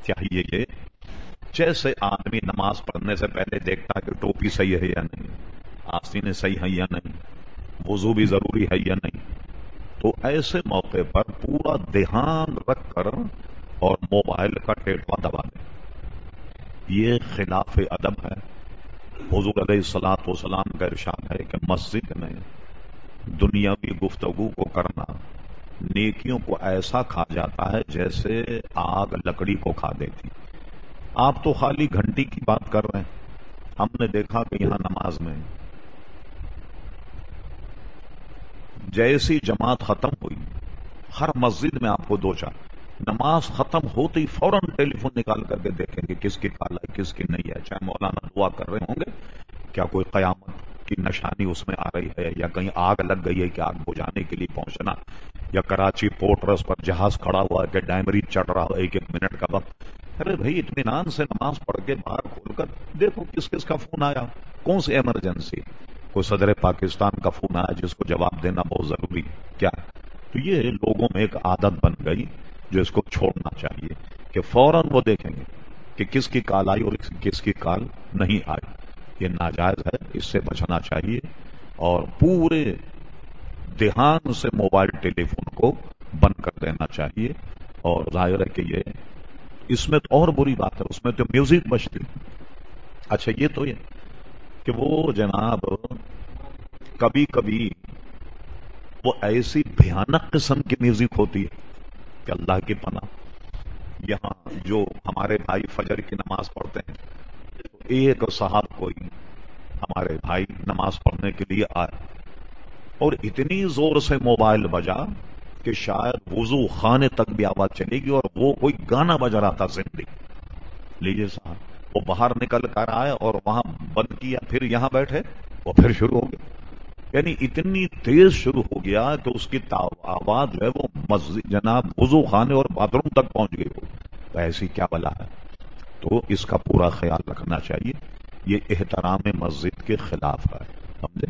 چاہیے یہ جیسے آدمی نماز پڑھنے سے پہلے دیکھتا ہے کہ ٹوپی صحیح ہے یا نہیں، آستینیں صحیح ہیں یا نہیں، وضو بھی ضروری ہے یا نہیں، تو ایسے موقع پر پورا دھیان رکھ کر اور موبائل کا ٹیٹوا دبا دیں، یہ خلاف ادب ہے۔ حضور علیہ الصلوۃ والسلام کا ارشاد ہے کہ مسجد میں دنیاوی گفتگو کو کرنا نیکیوں کو ایسا کھا جاتا ہے جیسے آگ لکڑی کو کھا دیتی۔ آپ تو خالی گھنٹی کی بات کر رہے ہیں، ہم نے دیکھا کہ یہاں نماز میں جیسی جماعت ختم ہوئی، ہر مسجد میں آپ کو دو چار نماز ختم ہوتی فوراً ٹیلی فون نکال کر کے دیکھیں گے کس کی کال ہے کس کی نہیں ہے، چاہے مولانا دعا کر رہے ہوں گے کیا کوئی قیامت کی نشانی اس میں آ رہی ہے، یا کہیں آگ لگ گئی ہے کہ آگ بجھانے کے لیے پہنچنا، یا کراچی پورٹ ٹرسٹ پر جہاز کھڑا ہوا ہے کہ ڈائمری چڑھ رہا ہے ایک ایک منٹ کا وقت۔ ارے بھائی اطمینان سے نماز پڑھ کے باہر کھول کر دیکھو کس کس کا فون آیا، کون سی ایمرجنسی، کوئی صدر پاکستان کا فون آیا جس کو جواب دینا بہت ضروری کیا؟ تو یہ لوگوں میں ایک عادت بن گئی جو اس کو چھوڑنا چاہیے کہ فوراً وہ دیکھیں گے کہ کس کی کال آئی اور کس کی کال نہیں آئی۔ یہ ناجائز ہے، اس سے بچنا چاہیے اور پورے دھیان سے موبائل ٹیلی فون کو بند کر دینا چاہیے۔ اور ظاہر ہے کہ یہ اس میں تو اور بری بات ہے، اس میں تو میوزک بجتی۔ اچھا یہ تو یہ کہ وہ جناب کبھی کبھی وہ ایسی بھیانک قسم کی میوزک ہوتی ہے کہ اللہ کی پناہ، یہاں جو ہمارے بھائی فجر کی نماز پڑھتے ہیں تو ایک صاحب کوئی ہمارے بھائی نماز پڑھنے کے لیے آئے اور اتنی زور سے موبائل بجا کہ شاید وضو خانے تک بھی آواز چلے گی، اور وہ کوئی گانا بج رہا تھا زندگی۔ لیجیے صاحب وہ باہر نکل کر آئے اور وہاں بند کیا، پھر یہاں بیٹھے وہ پھر شروع ہو گیا، یعنی اتنی تیز شروع ہو گیا کہ اس کی آواز جو ہے وہ مسجد جناب وضو خانے اور باتھ روم تک پہنچ گئی ہو، تو ایسی کیا بلا ہے؟ تو اس کا پورا خیال رکھنا چاہیے، یہ احترام مسجد کے خلاف ہے، سمجھے؟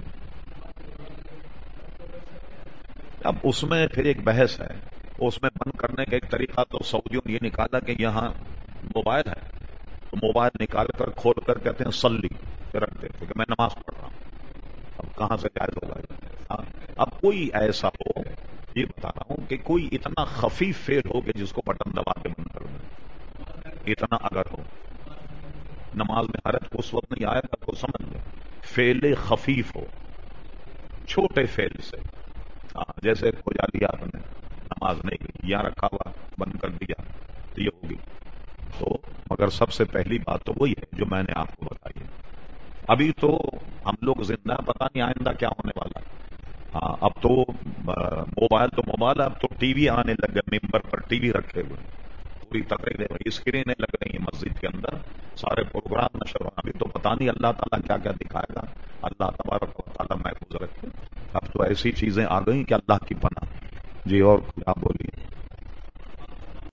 اب اس میں پھر ایک بحث ہے، اس میں بند کرنے کا ایک طریقہ تو سعودیوں نے یہ نکالا کہ یہاں موبائل ہے تو موبائل نکال کر کھول کر کہتے ہیں سلی رکھ دیتے کہ میں نماز پڑھ رہا ہوں۔ اب کہاں سے جائز ہوگا ہاں؟ اب کوئی ایسا ہو، یہ بتا رہا ہوں کہ کوئی اتنا خفیف فیل ہو کہ جس کو بٹن دبا کے بند کر دیں، اتنا اگر ہو نماز میں حرج کو اس وقت نہیں آیا تب کو سمجھ لیں، فیل خفیف ہو چھوٹے فیل سے، جیسے کھجا دیا آپ نے نماز نہیں گئی، یہاں رکھا ہوا بند کر دیا تو یہ ہوگی۔ تو مگر سب سے پہلی بات تو وہی ہے جو میں نے آپ کو بتائی ہے۔ ابھی تو ہم لوگ زندہ، پتہ نہیں آئندہ کیا ہونے والا ہے۔ ہاں اب تو موبائل تو موبائل، اب تو ٹی وی آنے لگ گئے، ممبر پر ٹی وی رکھے ہوئے، پوری تقریریں اسکرینیں لگ رہی ہیں مسجد کے اندر، سارے پروگرام نشر ہونا۔ ابھی تو پتہ نہیں اللہ تعالیٰ کیا کیا دکھائے گا، اللہ تبارک و تعالیٰ محفوظ رکھے۔ اب تو ایسی چیزیں آ گئی کہ اللہ کی پناہ۔ جی اور آپ بولیں۔